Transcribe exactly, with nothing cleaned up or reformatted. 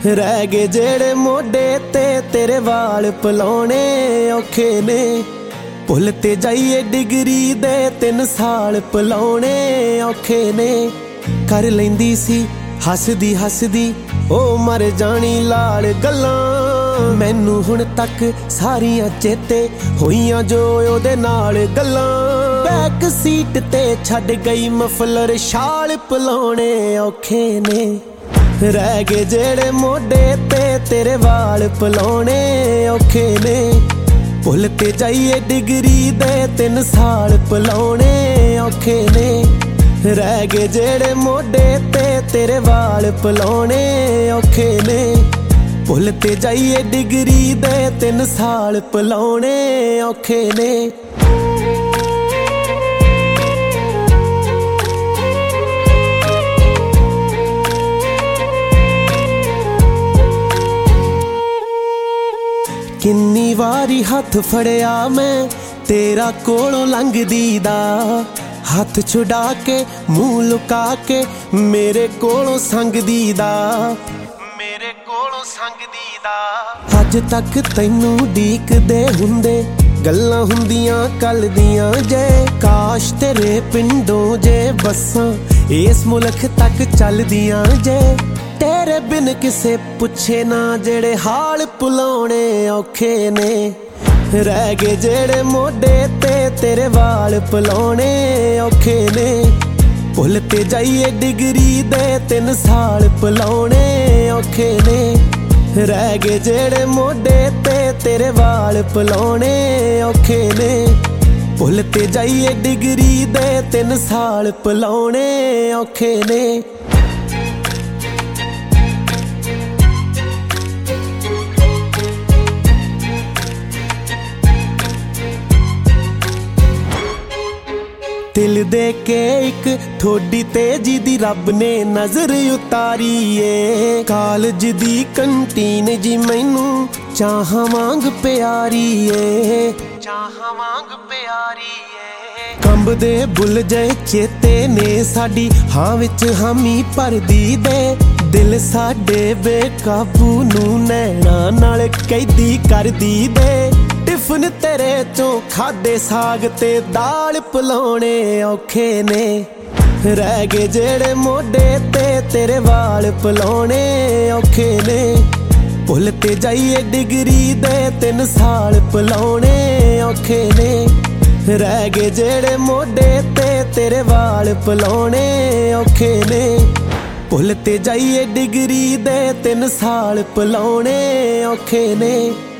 रह गए जेड़े मोडे ते तेरे वाल पलाने औखे ने। भुलते जाइए डिग्री दे तीन साल पलाने औखे ने। कर लैंदी सी हसदी हसदी ओ मर जानी लाल गल्लां, मैनू हुण तक सारियां चेते होइयां जो ओदे नाल गल्लां। बैक सीट ते छड्ड गई मफलर शाल पलाने औखे ने। रह गए जेड़े मोडे ते तेरे वाल पलाने औखे ने। भुलते जाइए डिग्री दे तीन साल पलाने औखे ने। रह गए जेड़े मोडे ते तेरे वाल पलाने औखे ने। भुलते जाइए डिग्री दे तीन साल पलाने औखे ने। किन्नी वारी हथ फड़िया मैं तेरा कोलों लंघदी दा, हथ छुड़ा के मुंह लुका के मेरे कोलों संगदी दा, मेरे कोलों संगदी दा। अज तक तैनू डीकदे हुंदे गल्लां हुंदियां कल दियां जे, काश तेरे पिंडों जे बसां इस मुल्क तक चलदियां जे। तेरे बिन किसे पुछे ना जेड़े हाल भुलाने औखे ने। रह गए जेड़े मोडे ते तेरे वाल पलाने औखे ने। भुलते जाइए डिग्री दे तीन साल पलाने औखे ने। रह गए जेड़े मोडे ते तेरे वाल पलाने औखे ने। भुलते जाइए डिग्री दे तीन साल पलाने औखे ने। दिल दे के एक थोड़ी तेजी दी रब ने नजर उतारी है। कालज दी कंटीन जी मैनू चाह वांग प्यारी है, चाह वांग प्यारी है। कंब दे बुल जाए चेते ने साडी हां विच हामी भरदी दे। दिल साडे बेकाबू नू नैना नाल कैदी करदी दे। टिफन तेरे चों खादे साग ते दाल पलाने औखे ने। रह गए जेड़े मोडे ते तेरे वाल पलाने औखे ने। भुलते जाइए डिग्री दे तीन साल पलाने औखे ने। रह गए जेड़े मोडे ते तेरे वाल पलाने औखे ने। भुलते जाइए डिग्री दे तीन साल पलाने औखे ने।